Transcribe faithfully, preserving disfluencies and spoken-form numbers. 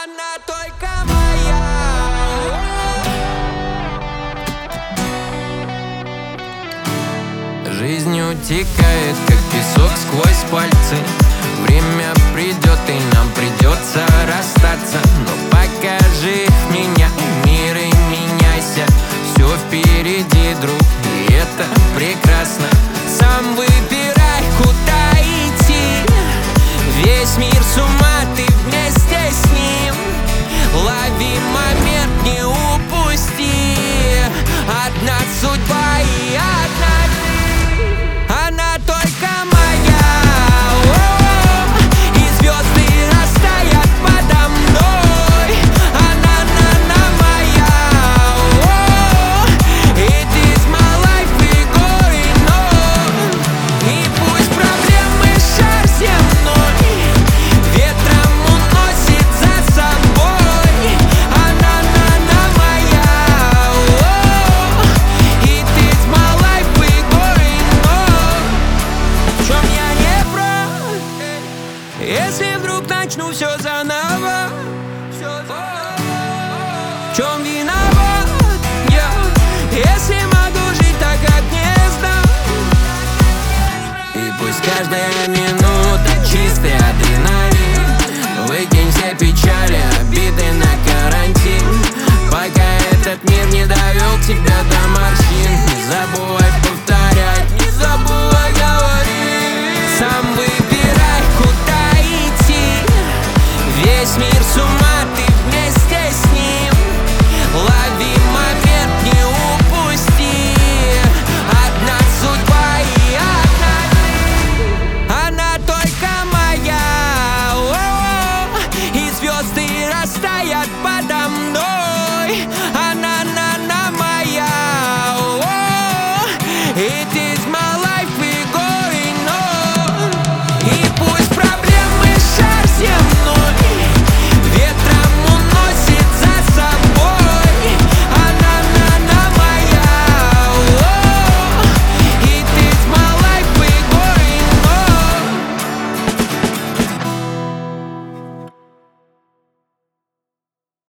Она только моя. Жизнь утекает, как песок сквозь пальцы. Время придет, и нам придется расстаться. Но покажи меня мир и меняйся. Все впереди, друг, и это прекрасно. Сам выбирай, куда идти. Весь мир с ума, ты вместе с ним. Лови момент, не упусти. Одна судьба и одна ты. Она только моя. О-о-о. И звезды растают подо мной. Она, на, на моя. О-о-о. It is my life, we going on. И пусть проблемы шар земной ветром уносит за собой. Она, на, на моя. О-о-о. It is my life, we going on. В чем я не прав, если вдруг начну все заново? В чем виноват я, если могу жить так, как не знал? И пусть каждая минута чистый адреналин. Выкинь все печали, обиды на карантин. Пока этот мир не довел тебя до морщин. Не забывай повторять, не забывай говорить. Сам выбирай, куда идти. Весь мир с ума, ты вместе с ним. Лови момент, не упусти. Одна судьба и одна ты. Она только моя. О-о-о. И звезды растают подо мной. Она, на, на моя. О-о-о. It is my